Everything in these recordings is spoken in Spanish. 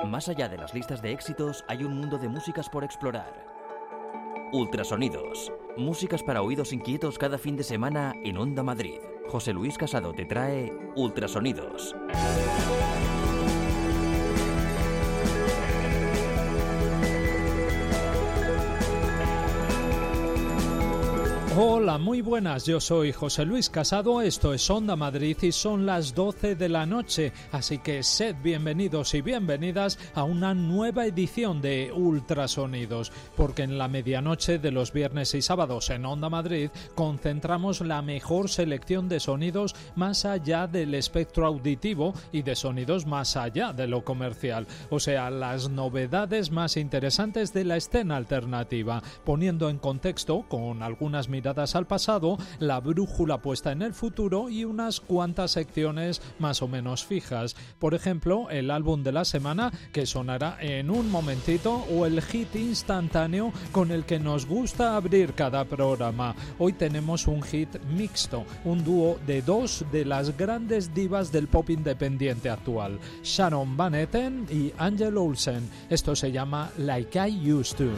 Más allá de las listas de éxitos, hay un mundo de músicas por explorar. Ultrasonidos. Músicas para oídos inquietos cada fin de semana en Onda Madrid. José Luis Casado te trae Ultrasonidos. Hola, muy buenas, yo soy José Luis Casado, esto es Onda Madrid y son las 12 de la noche, así que sed bienvenidos y bienvenidas a una nueva edición de Ultrasonidos, porque en la medianoche de los viernes y sábados en Onda Madrid concentramos la mejor selección de sonidos más allá del espectro auditivo y de sonidos más allá de lo comercial, o sea, las novedades más interesantes de la escena alternativa, poniendo en contexto con algunas miradas al pasado, la brújula puesta en el futuro y unas cuantas secciones más o menos fijas. Por ejemplo, el álbum de la semana que sonará en un momentito o el hit instantáneo con el que nos gusta abrir cada programa. Hoy tenemos un hit mixto, un dúo de dos de las grandes divas del pop independiente actual, Sharon Van Etten y Angel Olsen. Esto se llama Like I Used To.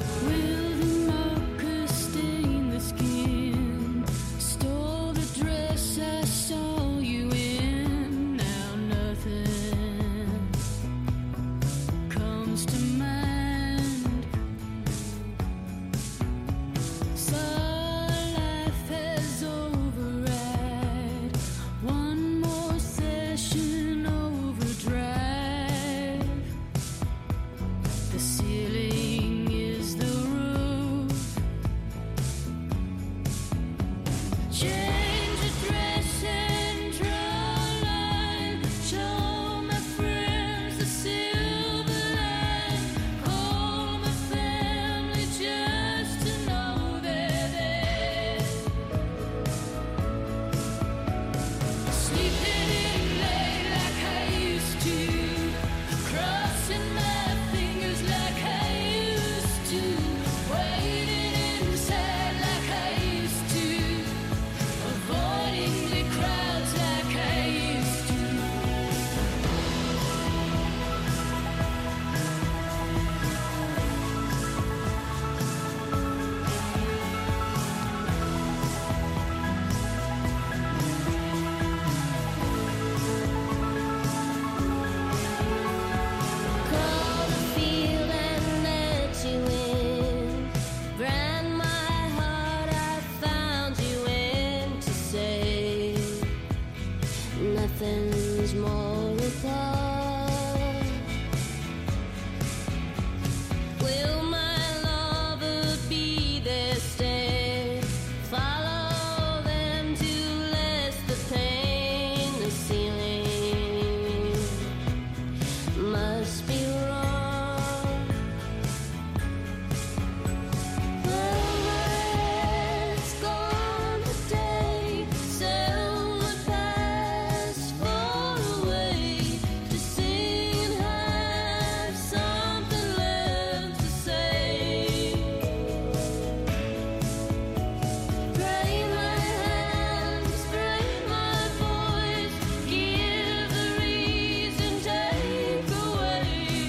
Away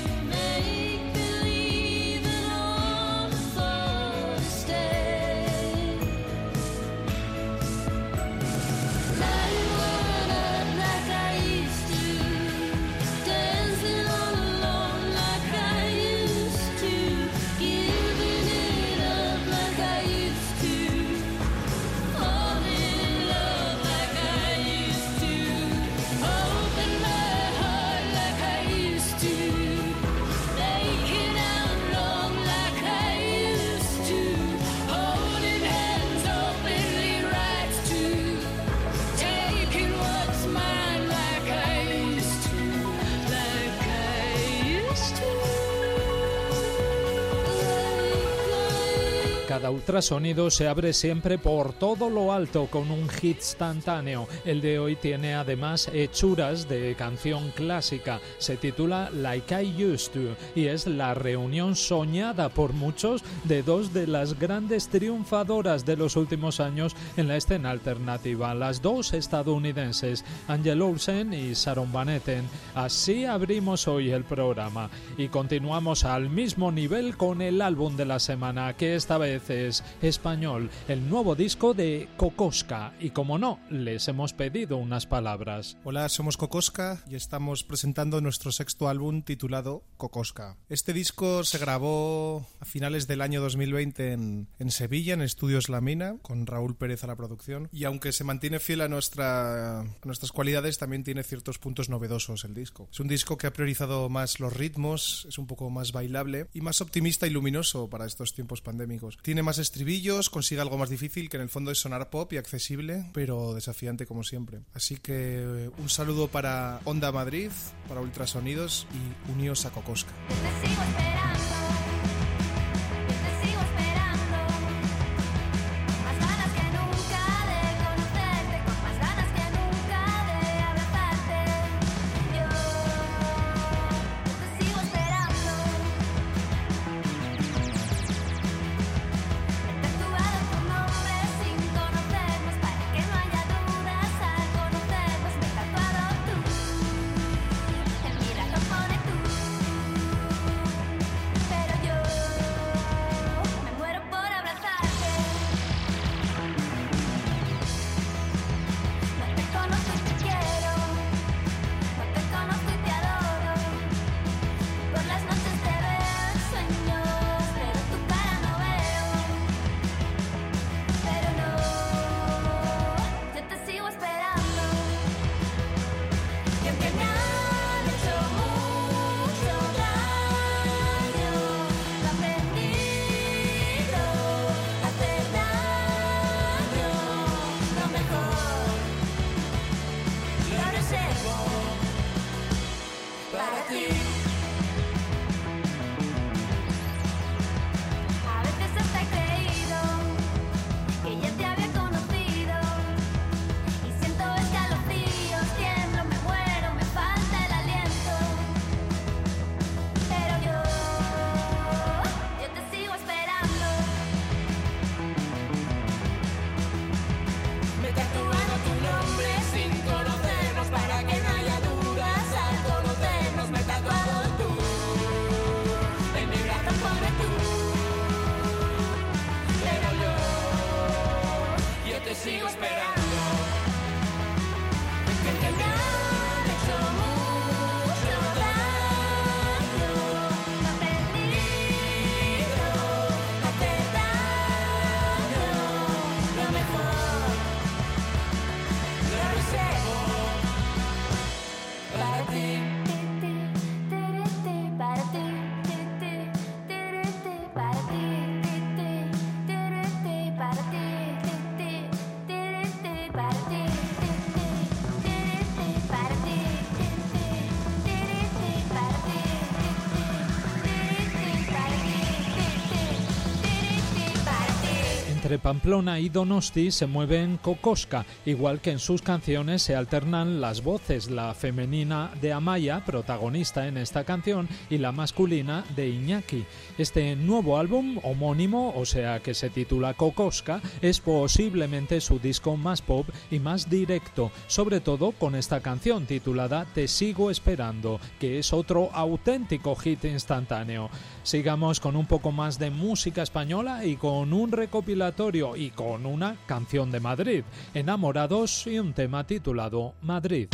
Cada ultrasonido se abre siempre por todo lo alto con un hit instantáneo. El de hoy tiene además hechuras de canción clásica. Se titula Like I Used To y es la reunión soñada por muchos de dos de las grandes triunfadoras de los últimos años en la escena alternativa, las dos estadounidenses, Angel Olsen y Sharon Van Etten. Así abrimos hoy el programa y continuamos al mismo nivel con el álbum de la semana, que esta vez es español, el nuevo disco de Kokoska, y como no, les hemos pedido unas palabras. Hola, somos Kokoska y estamos presentando nuestro sexto álbum titulado Kokoska. Este disco se grabó a finales del año 2020 en Sevilla, en Estudios La Mina, con Raúl Pérez a la producción, y aunque se mantiene fiel a nuestras cualidades, también tiene ciertos puntos novedosos el disco. Es un disco que ha priorizado más los ritmos, es un poco más bailable y más optimista y luminoso para estos tiempos pandémicos. Tiene más estribillos, consigue algo más difícil, que en el fondo es sonar pop y accesible, pero desafiante como siempre. Así que un saludo para Onda Madrid, para Ultrasonidos, y uníos a Kokoska. Te sigo esperando. Entre Pamplona y Donosti se mueven Kokoska, igual que en sus canciones se alternan las voces, la femenina de Amaya, protagonista en esta canción, y la masculina de Iñaki. Este nuevo álbum homónimo, o sea que se titula Kokoska, es posiblemente su disco más pop y más directo, sobre todo con esta canción titulada Te sigo esperando, que es otro auténtico hit instantáneo. Sigamos con un poco más de música española y con un recopilatorio y con una canción de Madrid, Enamorados, y un tema titulado Madrid.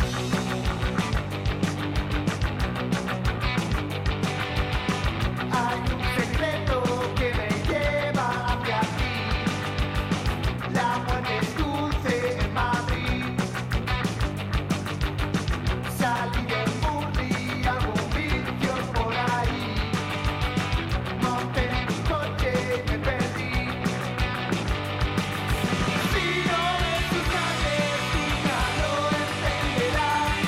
Si no es tu sangre, tu calor encenderá.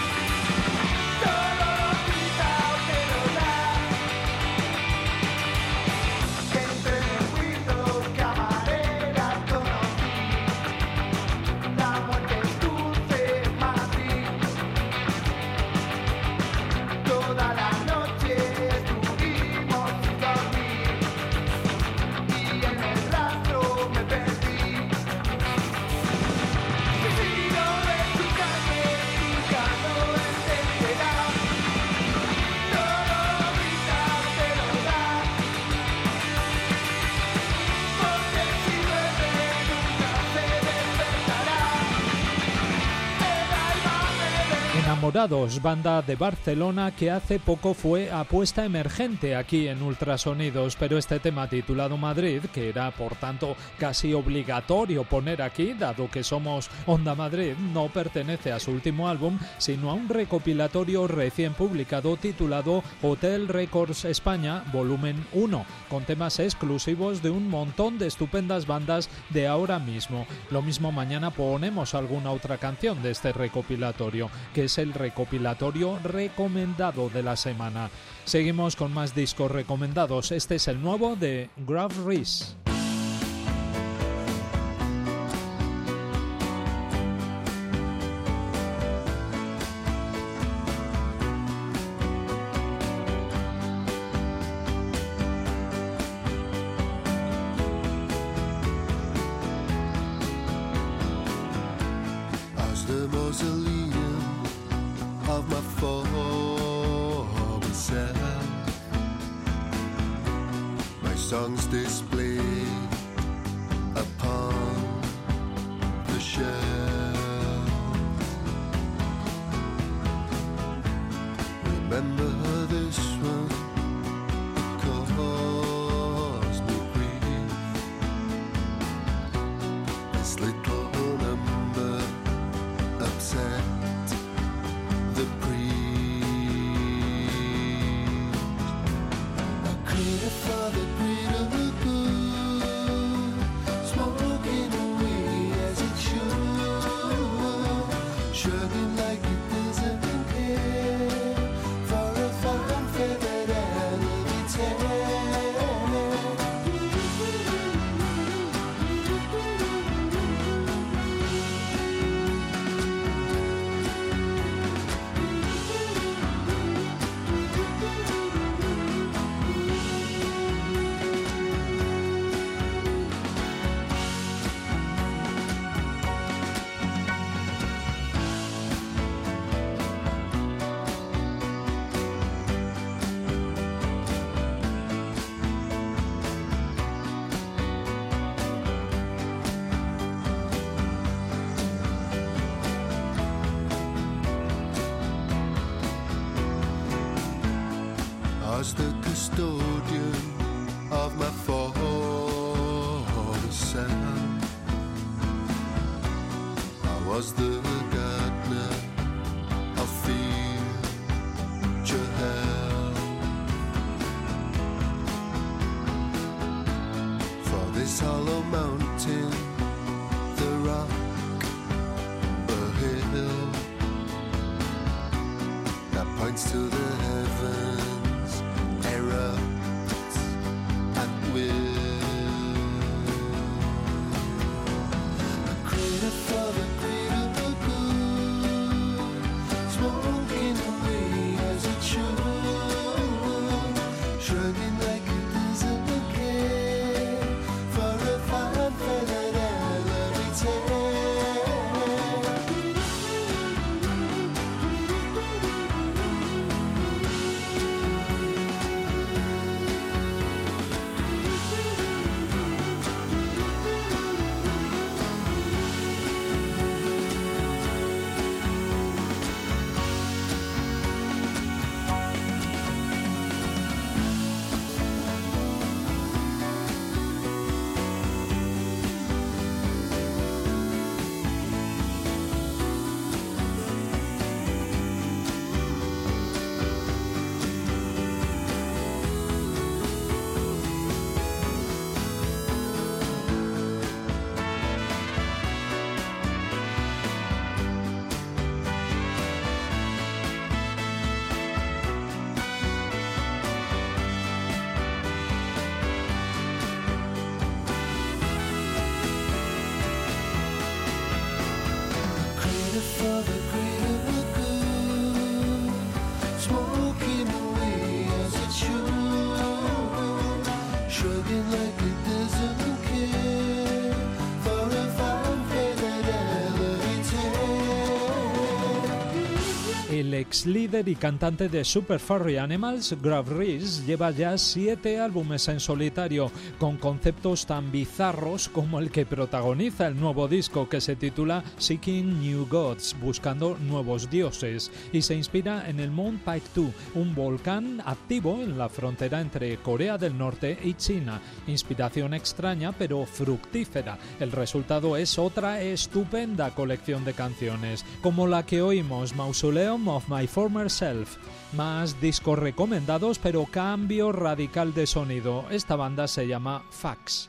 Enamorados, banda de Barcelona que hace poco fue apuesta emergente aquí en Ultrasonidos, pero este tema titulado Madrid, que era por tanto casi obligatorio poner aquí, dado que somos Onda Madrid, no pertenece a su último álbum, sino a un recopilatorio recién publicado titulado Hotel Records España Volumen 1, con temas exclusivos de un montón de estupendas bandas de ahora mismo. Lo mismo mañana ponemos alguna otra canción de este recopilatorio, que es el recopilatorio recomendado de la semana. Seguimos con más discos recomendados. Este es el nuevo de Graf Reese. Songs displayed upon the shelf. Remember this one caused me grief. This little number upset the priest. I created for the the custodian of my father's sound. I was the gardener of future hell. For this hollow mountain, the rock, the hill that points to the heavens at will. A crater for the greater good, smoking away as it should, shrugging like it doesn't care for a fine feathered elderly tale. Ex líder y cantante de Super Furry Animals, Grav Reese lleva ya 7 álbumes en solitario, con conceptos tan bizarros como el que protagoniza el nuevo disco, que se titula Seeking New Gods, buscando nuevos dioses, y se inspira en el Mount Paektu, un volcán activo en la frontera entre Corea del Norte y China. Inspiración extraña pero fructífera. El resultado es otra estupenda colección de canciones, como la que oímos, Mausoleum of My Former Self. Más discos recomendados, pero cambio radical de sonido. Esta banda se llama Fax.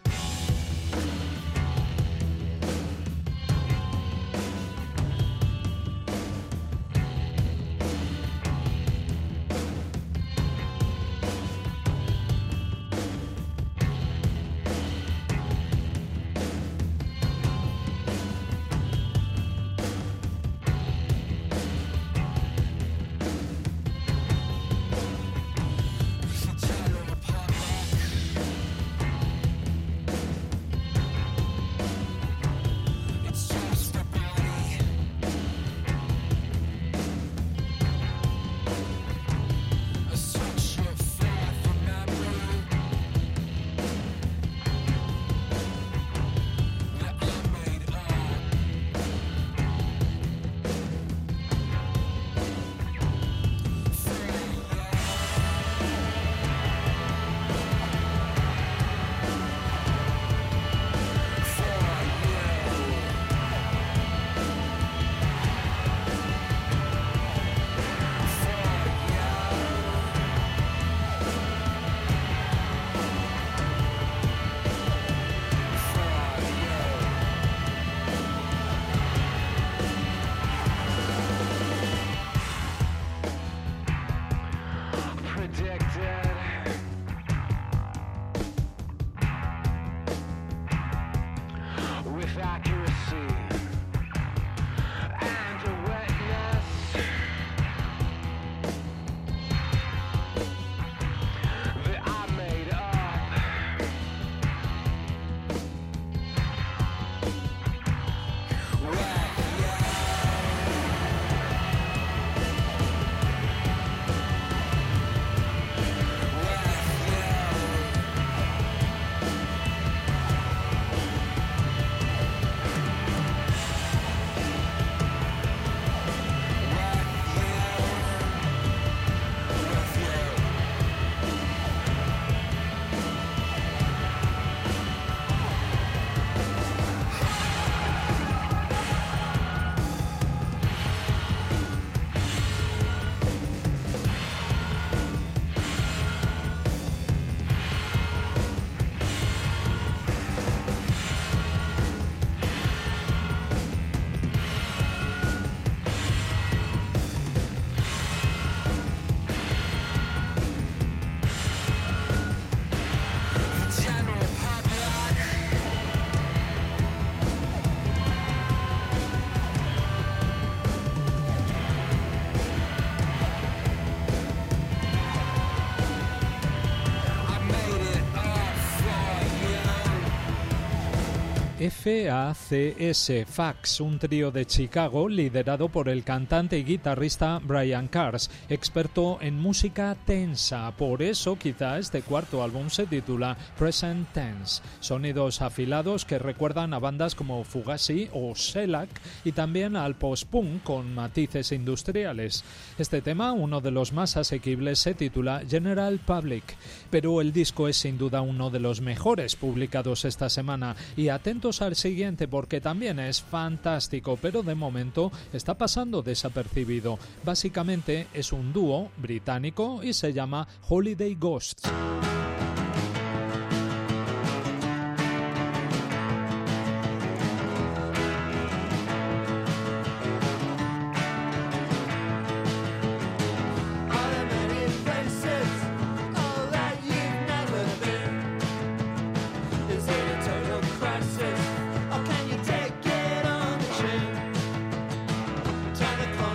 FACS, Fax, un trío de Chicago liderado por el cantante y guitarrista Brian Cars, experto en música tensa. Por eso quizá este cuarto álbum se titula Present Tense. Sonidos afilados que recuerdan a bandas como Fugazi o Shellac y también al post-punk con matices industriales. Este tema, uno de los más asequibles, se titula General Public, pero el disco es sin duda uno de los mejores publicados esta semana, y atentos al siguiente porque también es fantástico, pero de momento está pasando desapercibido. Básicamente es un dúo británico y se llama Holiday Ghosts.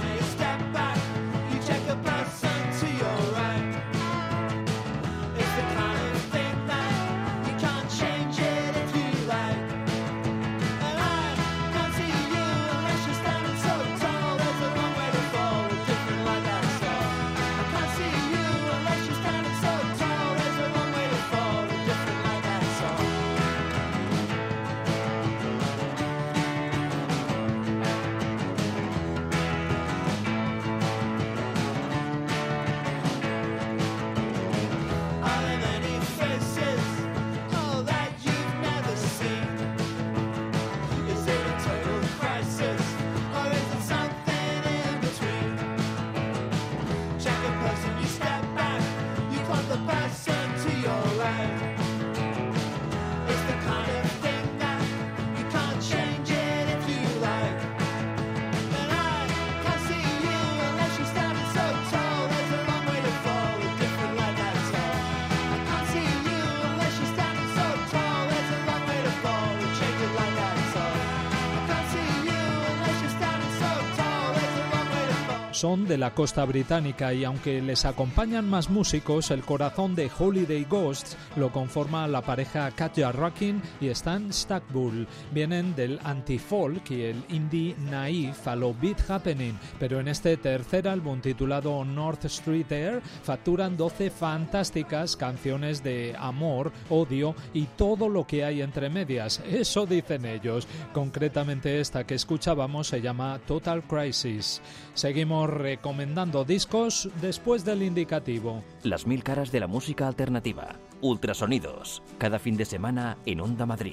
It's the son de la costa británica y aunque les acompañan más músicos, el corazón de Holiday Ghosts lo conforma la pareja Katja Rackin y Stan Stackbull. Vienen del anti-folk y el indie naive a lo beat happening, pero en este tercer álbum titulado North Street Air facturan 12 fantásticas canciones de amor, odio y todo lo que hay entre medias. Eso dicen ellos. Concretamente esta que escuchábamos se llama Total Crisis. Seguimos recomendando discos después del indicativo. Las 1000 caras de la música alternativa. Ultrasonidos. Cada fin de semana en Onda Madrid.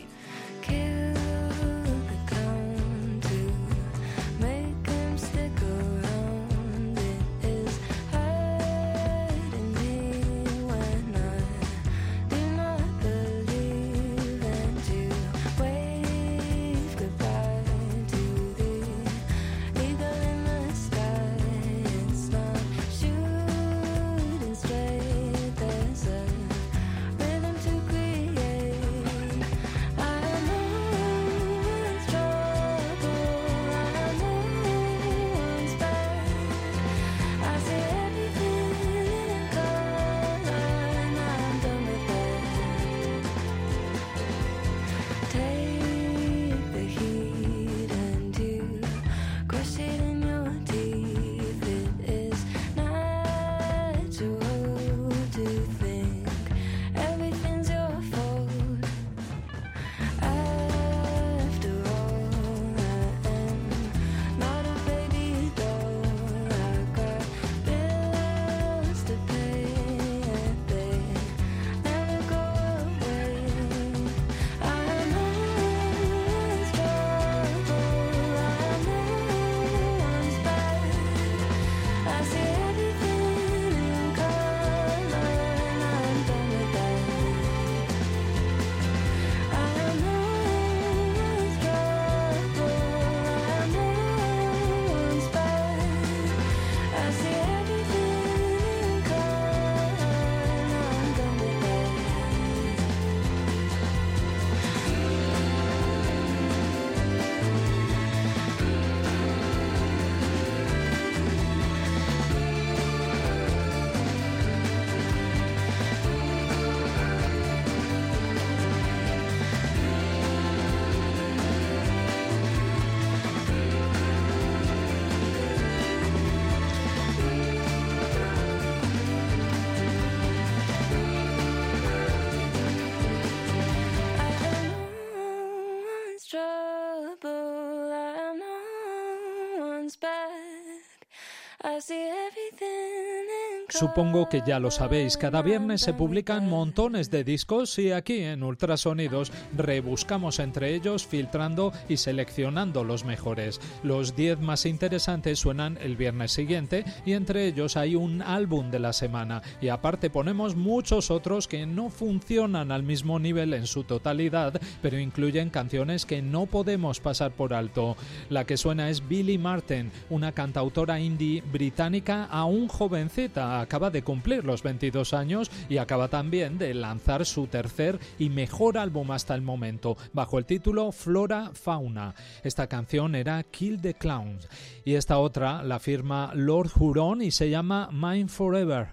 Supongo que ya lo sabéis, cada viernes se publican montones de discos y aquí en Ultrasonidos rebuscamos entre ellos filtrando y seleccionando los mejores. Los 10 más interesantes suenan el viernes siguiente y entre ellos hay un álbum de la semana y aparte ponemos muchos otros que no funcionan al mismo nivel en su totalidad, pero incluyen canciones que no podemos pasar por alto. La que suena es Billie Martin, una cantautora indie británica aún jovencita. Acaba de cumplir los 22 años y acaba también de lanzar su tercer y mejor álbum hasta el momento, bajo el título Flora Fauna. Esta canción era Kill the Clowns y esta otra la firma Lord Huron y se llama Mine Forever.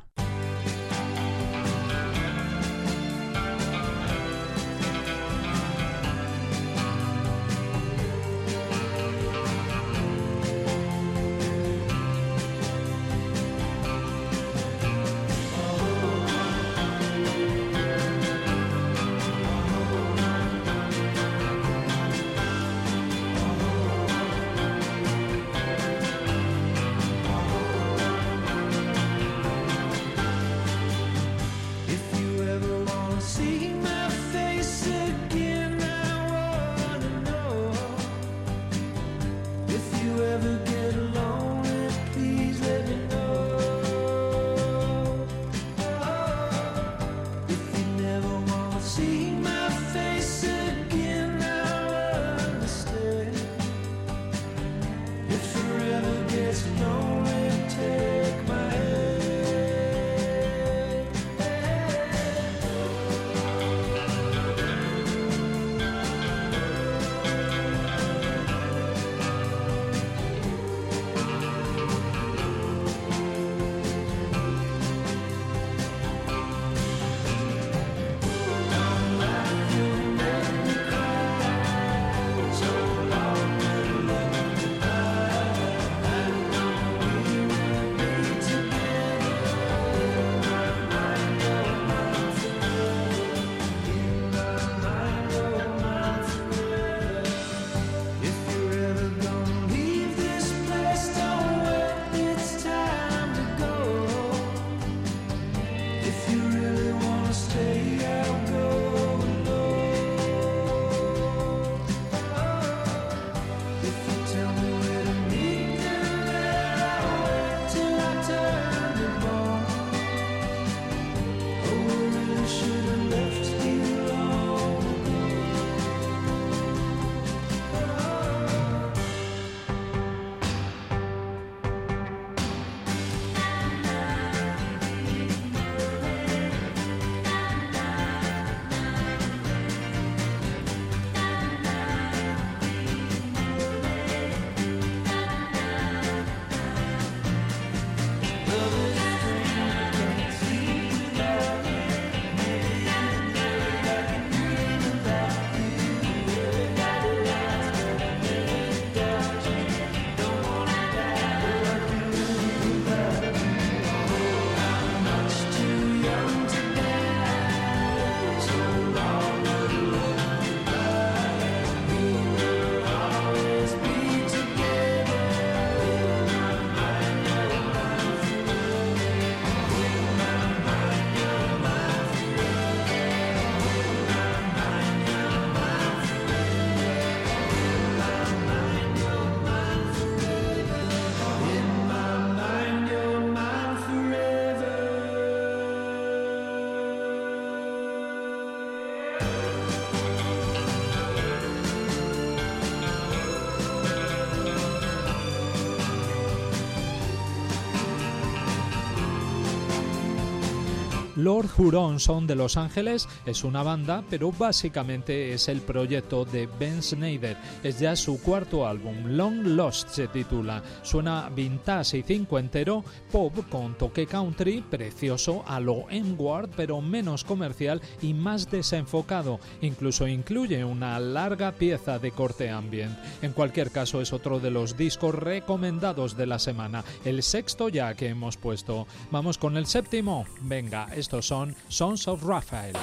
Lord Huron son de Los Ángeles, es una banda, pero básicamente es el proyecto de Ben Snyder. Es ya su cuarto álbum, Long Lost se titula. Suena vintage y cincuentero, pop con toque country, precioso a lo M-Ward, pero menos comercial y más desenfocado. Incluso incluye una larga pieza de corte ambient. En cualquier caso, es otro de los discos recomendados de la semana, el sexto ya que hemos puesto. Vamos con el séptimo. Venga, estos son Sons of Raphael.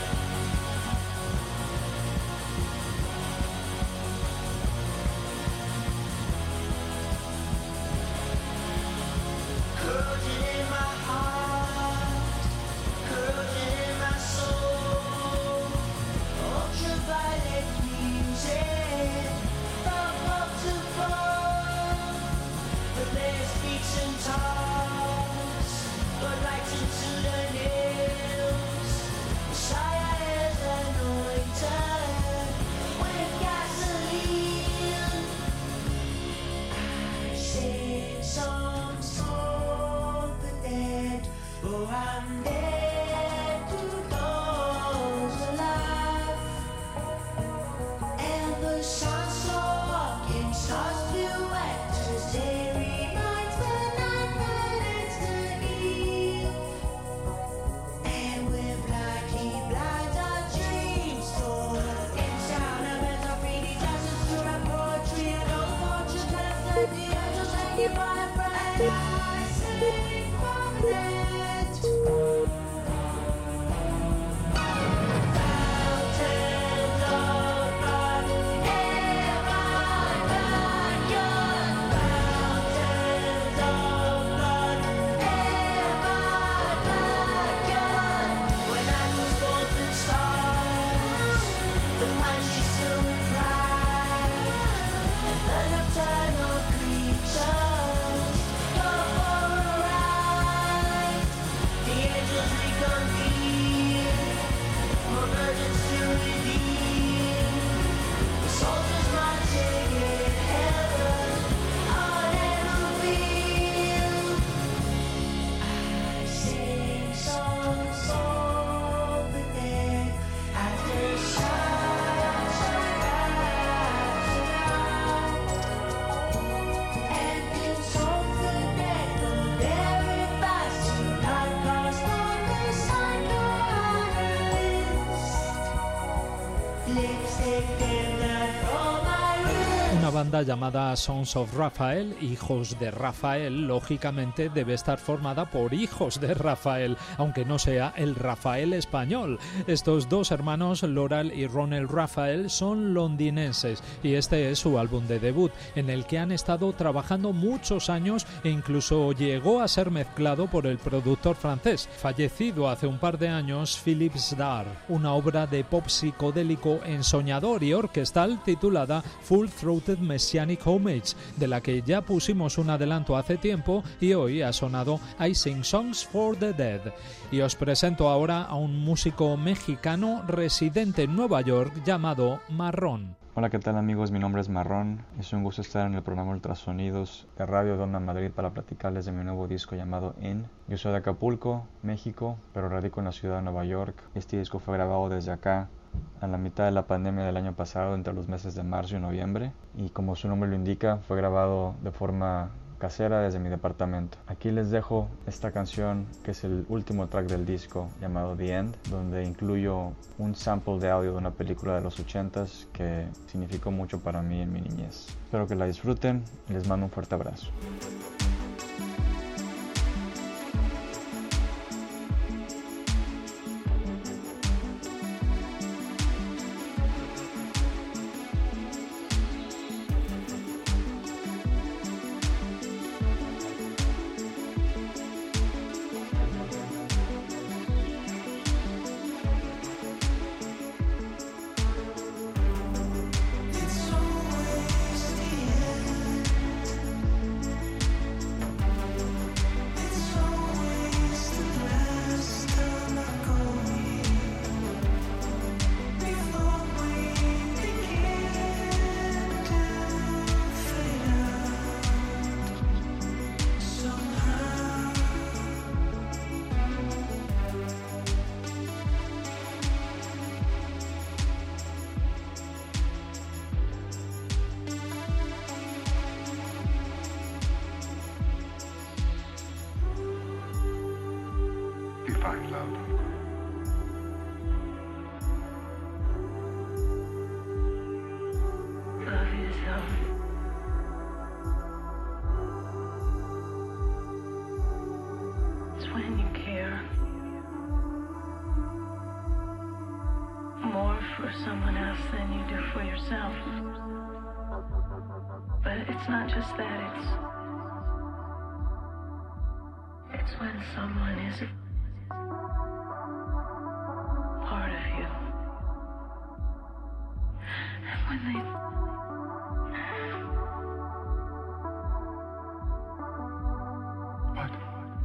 Una banda llamada Sons of Raphael, Hijos de Rafael, lógicamente debe estar formada por hijos de Rafael, aunque no sea el Rafael español. Estos dos hermanos, Laurel y Ronald Raphael, son londinenses y este es su álbum de debut, en el que han estado trabajando muchos años e incluso llegó a ser mezclado por el productor francés, fallecido hace un par de años, Philippe Starr, una obra de pop psicodélico ensoñador y orquestal titulada Full Throated Messianic Homage, de la que ya pusimos un adelanto hace tiempo y hoy ha sonado I Sing Songs for the Dead. Y os presento ahora a un músico mexicano residente en Nueva York llamado Marrón. Hola, ¿qué tal amigos? Mi nombre es Marrón. Es un gusto estar en el programa Ultrasonidos de Radio Onda Madrid para platicarles de mi nuevo disco llamado In. Yo soy de Acapulco, México, pero radico en la ciudad de Nueva York. Este disco fue grabado desde acá a la mitad de la pandemia del año pasado, entre los meses de marzo y noviembre. Y como su nombre lo indica, fue grabado de forma casera desde mi departamento. Aquí les dejo esta canción que es el último track del disco llamado The End, donde incluyo un sample de audio de una película de los 80s que significó mucho para mí en mi niñez. Espero que la disfruten y les mando un fuerte abrazo. heart, love. Love is it's when you care more for someone else than you do for yourself. But it's not just that, it's when someone is part of you. And when they What?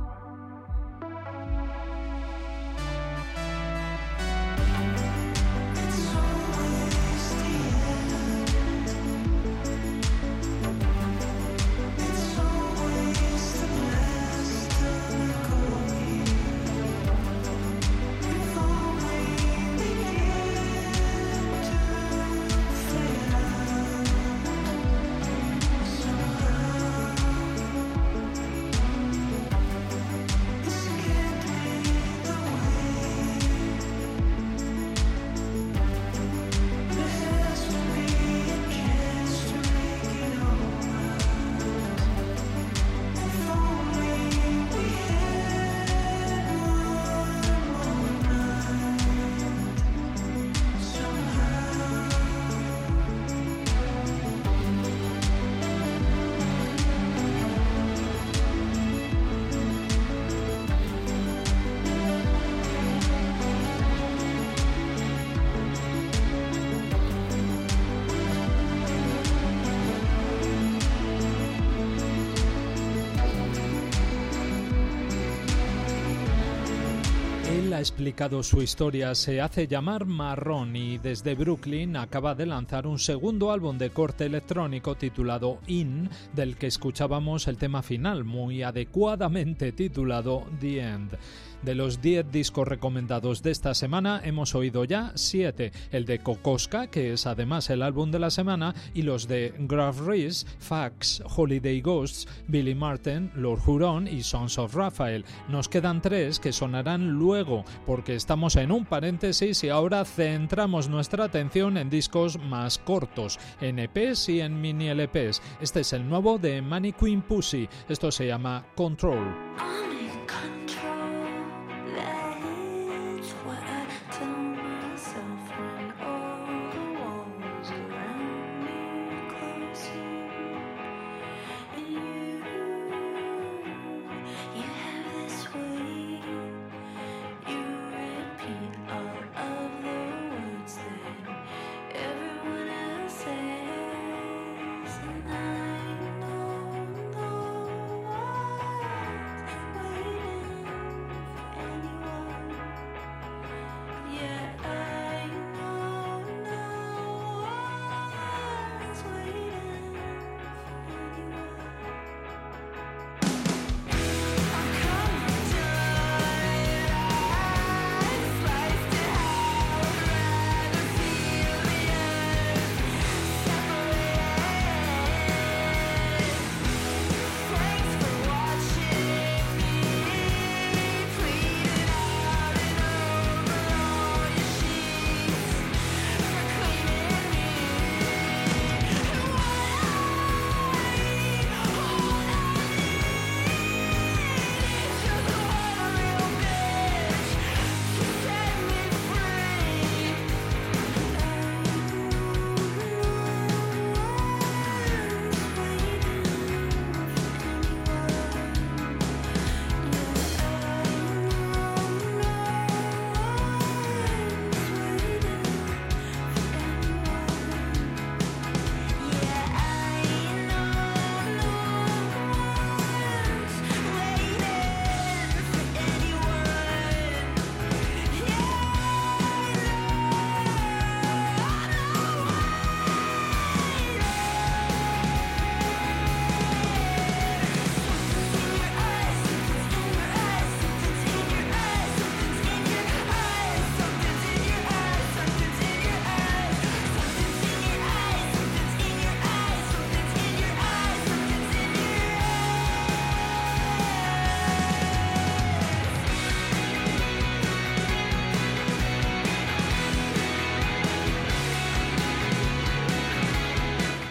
Él ha explicado su historia, se hace llamar Marrón y desde Brooklyn acaba de lanzar un segundo álbum de corte electrónico titulado In, del que escuchábamos el tema final, muy adecuadamente titulado The End. De los 10 discos recomendados de esta semana hemos oído ya 7, el de Kokoska, que es además el álbum de la semana, y los de Graf Reese, Fax, Holiday Ghosts, Billy Martin, Lord Huron y Sons of Raphael. Nos quedan 3 que sonarán luego, porque estamos en un paréntesis y ahora centramos nuestra atención en discos más cortos, en EPs y en mini LPs. Este es el nuevo de Mannequin Pussy, esto se llama Control. I'm in control. That's what I tell myself when all the walls around me close in. And you have this way. You repeat all of the words that everyone else says, and I know what's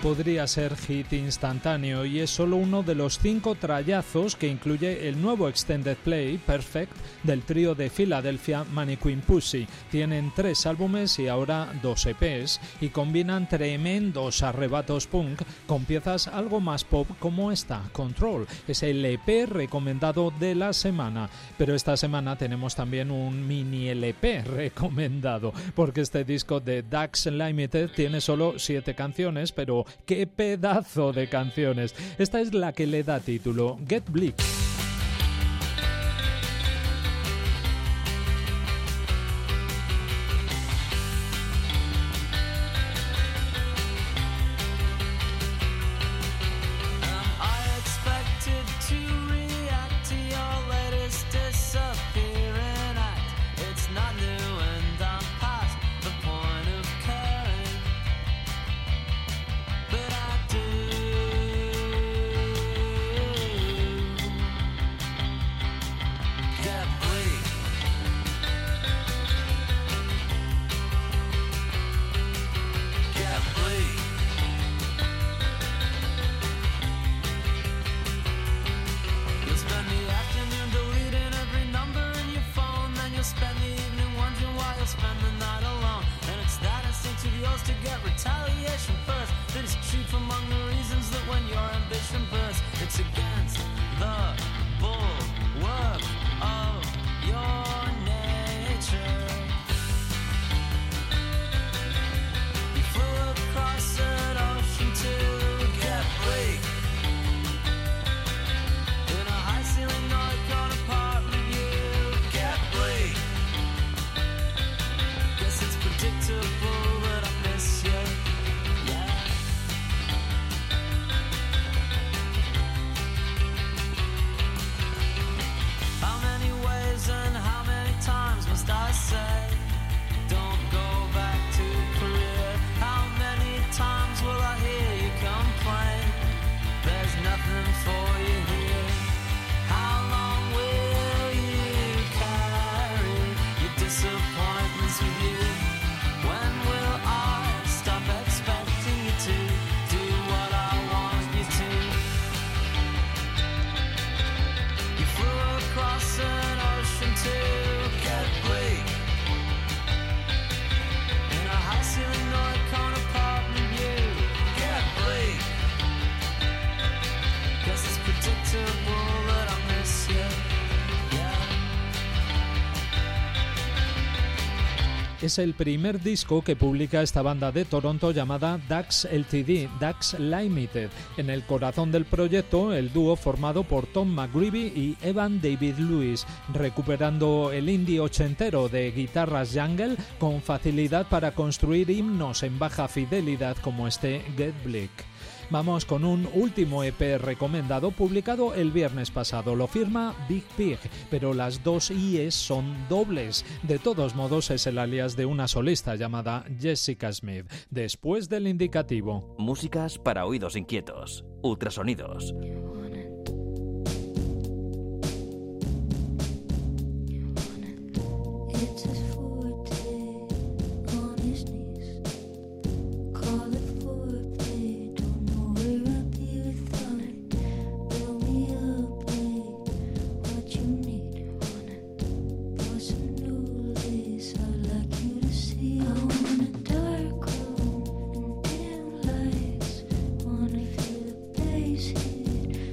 podría ser hit instantáneo y es solo uno de los 5 trayazos que incluye el nuevo Extended Play Perfect del trío de Filadelfia Mannequin Pussy. Tienen 3 álbumes y ahora 2 EPs y combinan tremendos arrebatos punk con piezas algo más pop como esta, Control. Es el EP recomendado de la semana, pero esta semana tenemos también un mini LP recomendado porque este disco de Dax Limited tiene solo 7 canciones, pero ¡qué pedazo de canciones! Esta es la que le da título, Get Bleak. Es el primer disco que publica esta banda de Toronto llamada Dax Ltd, Dax Limited. En el corazón del proyecto, el dúo formado por Tom McGreevy y Evan David Lewis, recuperando el indie ochentero de guitarras jungle con facilidad para construir himnos en baja fidelidad como este Get Bleak. Vamos con un último EP recomendado publicado el viernes pasado. Lo firma Big Pig, pero las 2 IEs son dobles. De todos modos es el alias de una solista llamada Jessica Smith. Después del indicativo. Músicas para oídos inquietos. Ultrasonidos. Wanna feel the bass hit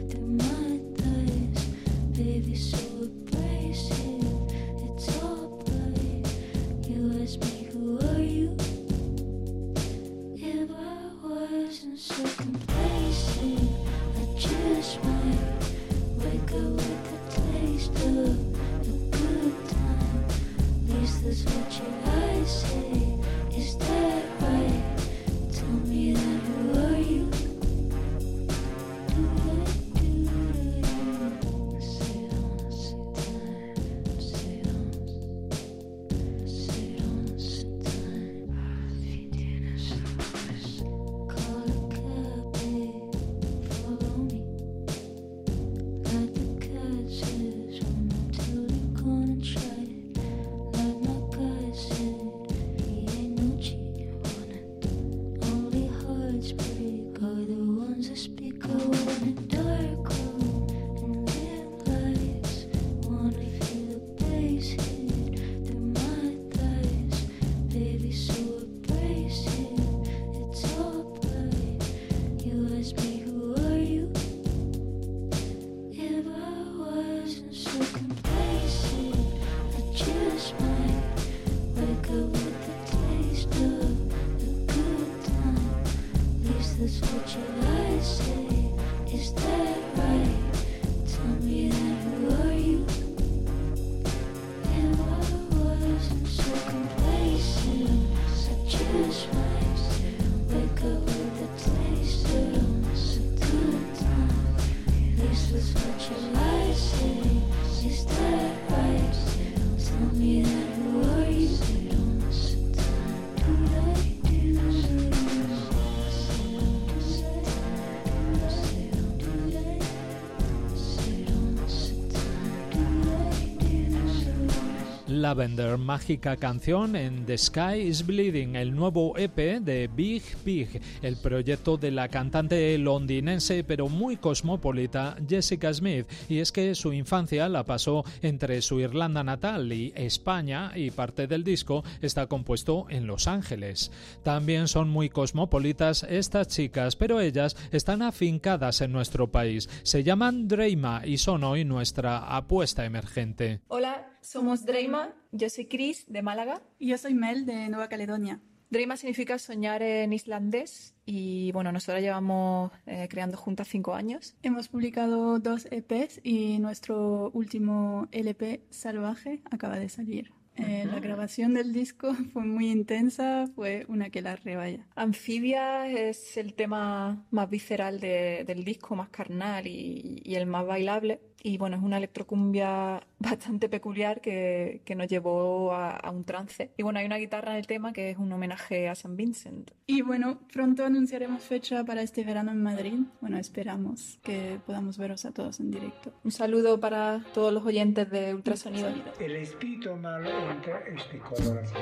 Lavender, mágica canción en The Sky is Bleeding, el nuevo EP de Big Pig, el proyecto de la cantante londinense pero muy cosmopolita Jessica Smith, y es que su infancia la pasó entre su Irlanda natal y España, y parte del disco está compuesto en Los Ángeles. También son muy cosmopolitas estas chicas, pero ellas están afincadas en nuestro país. Se llaman Dreima y son hoy nuestra apuesta emergente. Hola, somos Dreima, yo soy Chris de Málaga. Y yo soy Mel de Nueva Caledonia. Dreima significa soñar en islandés y bueno, nosotras llevamos creando juntas 5 años. Hemos publicado 2 EPs y nuestro último LP, Salvaje, acaba de salir. La grabación del disco fue muy intensa, fue una que la revaya. Anfibia es el tema más visceral del disco, más carnal y el más bailable. Y bueno, es una electrocumbia bastante peculiar que nos llevó a un trance. Y bueno, hay una guitarra en el tema que es un homenaje a San Vincent. Y bueno, pronto anunciaremos fecha para este verano en Madrid. Bueno, esperamos que podamos veros a todos en directo. Un saludo para todos los oyentes de Ultrasonido. El espíritu malo entra este corazón.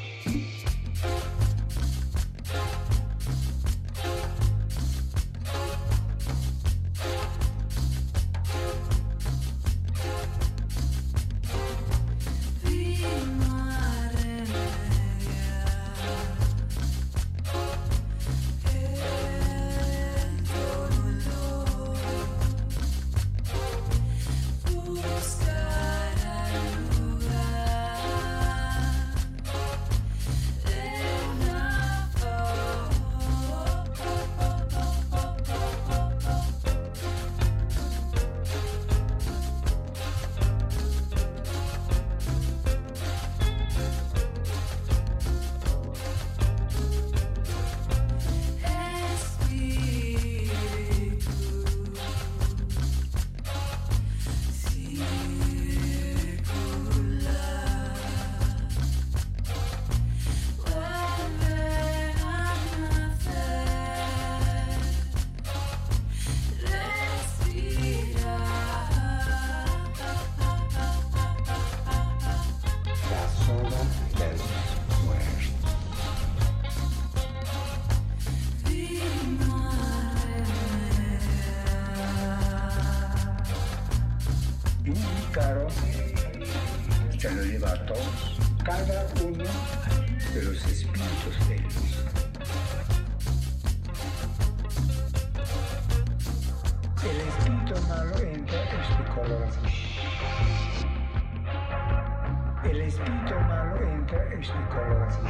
Caro se lo lleva a todos, cada uno de los espíritus de ellos. El espíritu malo entra este color azul. El espíritu malo entra este color azul.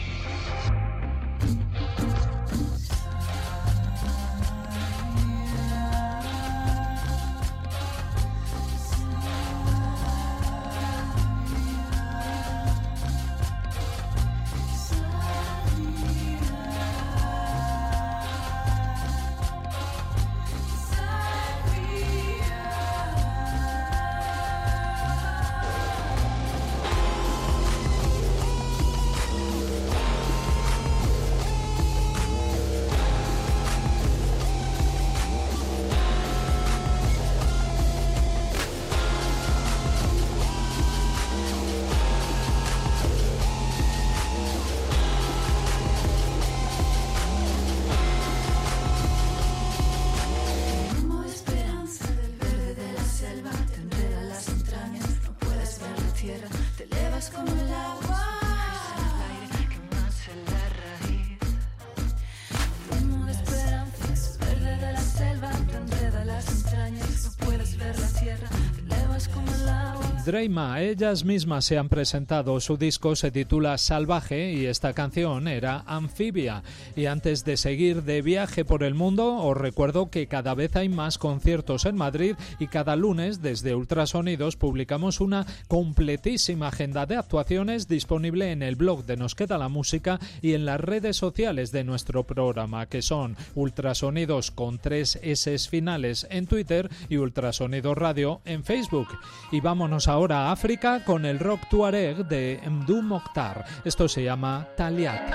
Dreima, ellas mismas se han presentado. Su disco se titula Salvaje y esta canción era Anfibia. Y antes de seguir de viaje por el mundo, os recuerdo que cada vez hay más conciertos en Madrid y cada lunes desde Ultrasonidos publicamos una completísima agenda de actuaciones disponible en el blog de Nos Queda la Música y en las redes sociales de nuestro programa, que son Ultrasonidos con 3 S finales en Twitter y Ultrasonidos Radio en Facebook. Y vámonos ahora a África con el rock tuareg de Mdou Mokhtar. Esto se llama Taliat.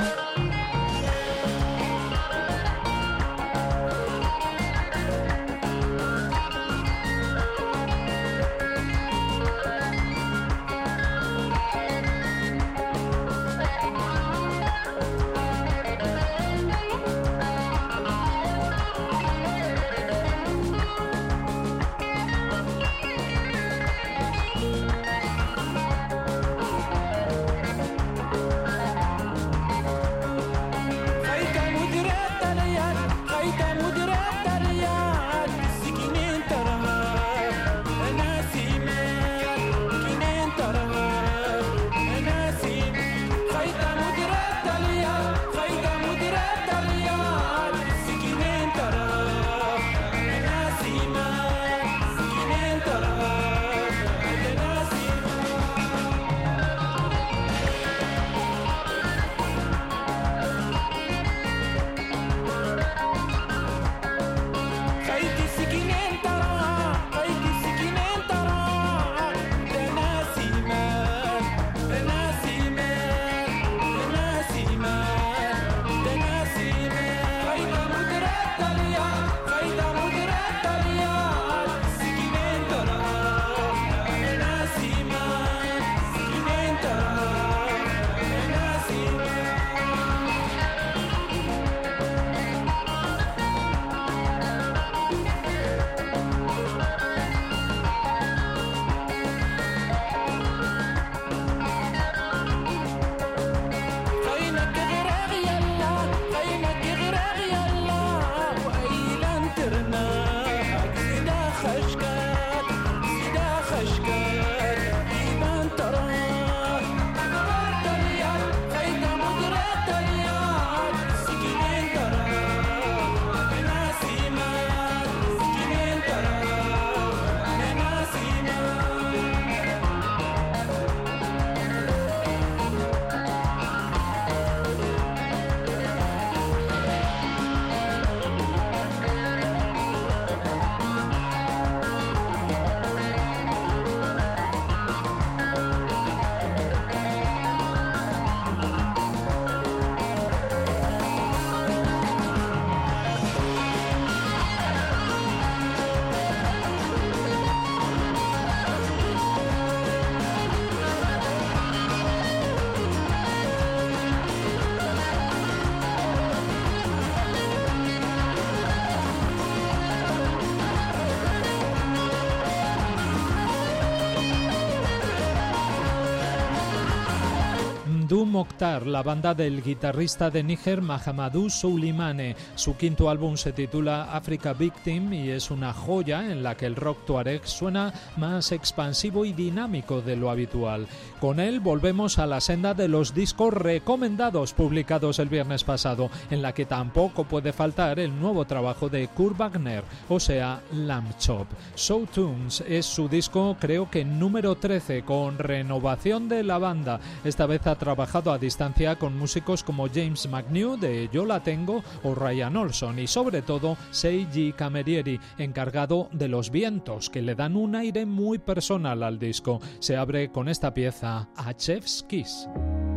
Mdu Mokhtar, la banda del guitarrista de Níger Mahamadou Souleymane. Su quinto álbum se titula Africa Victim y es una joya en la que el rock tuareg suena más expansivo y dinámico de lo habitual. Con él volvemos a la senda de los discos recomendados publicados el viernes pasado, en la que tampoco puede faltar el nuevo trabajo de Kurt Wagner, o sea, Lamb Chop. Show Tunes es su disco, creo que número 13, con renovación de la banda. Esta vez ha trabajado a distancia con músicos como James McNew de Yo La Tengo o Ryan Olson y sobre todo Seiji Camerieri, encargado de los vientos que le dan un aire muy personal al disco. Se abre con esta pieza, A Chef's Kiss.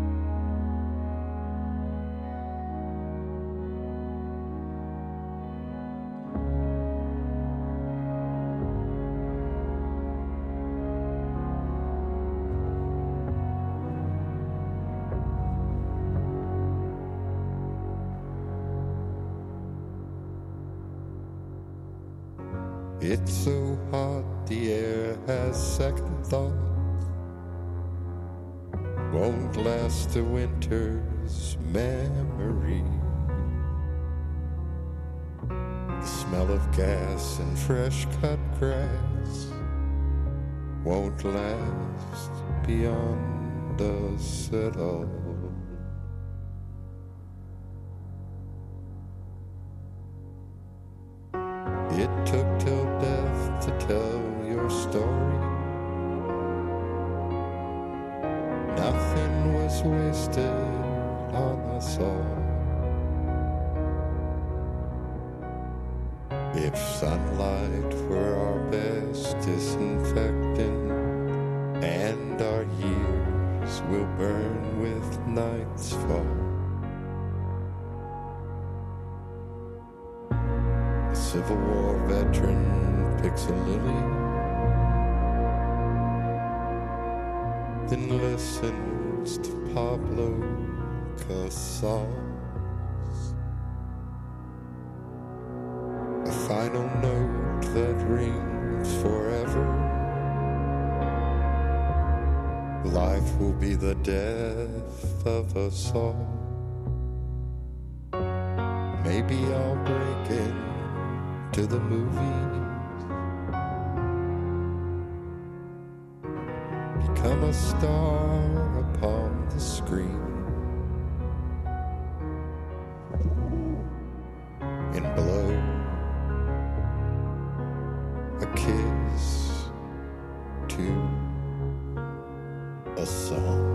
It's so hot, the air has second thoughts. Won't last a winter's memory. The smell of gas and fresh cut grass won't last beyond us at all. It took till death to tell your story. Nothing was wasted on us all. If sunlight were our best disinfectant, and our years will burn with night's fall. Civil War veteran picks a lily, then listens to Pablo Casals. A final note that rings forever. Life will be the death of us all. Maybe I'll break in to the movies, become a star upon the screen, and blow a kiss to a song.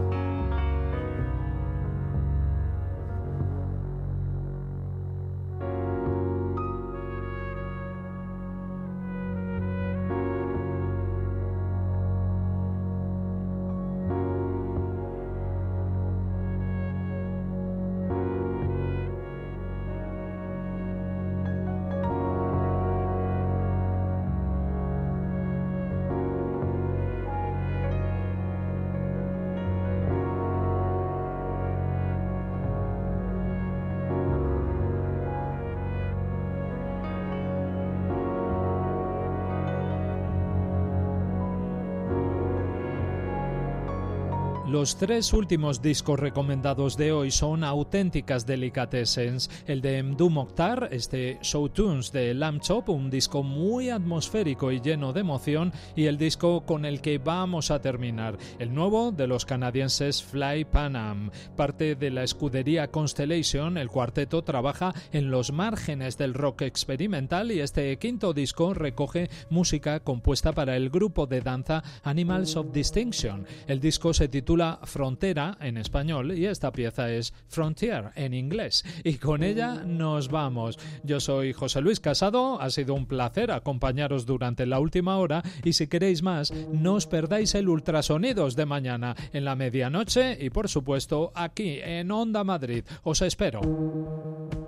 Los tres últimos discos recomendados de hoy son auténticas delicatessens. El de Mdu Mokhtar, este Show Tunes de Lamb Chop, un disco muy atmosférico y lleno de emoción, y el disco con el que vamos a terminar, el nuevo de los canadienses Fly Pan Am. Parte de la escudería Constellation, el cuarteto trabaja en los márgenes del rock experimental y este quinto disco recoge música compuesta para el grupo de danza Animals of Distinction. El disco se titula Frontera en español y esta pieza es Frontier en inglés. Y con ella nos vamos. Yo soy José Luis Casado, ha sido un placer acompañaros durante la última hora y si queréis más, no os perdáis el Ultrasonidos de mañana en la medianoche y por supuesto aquí en Onda Madrid. Os espero.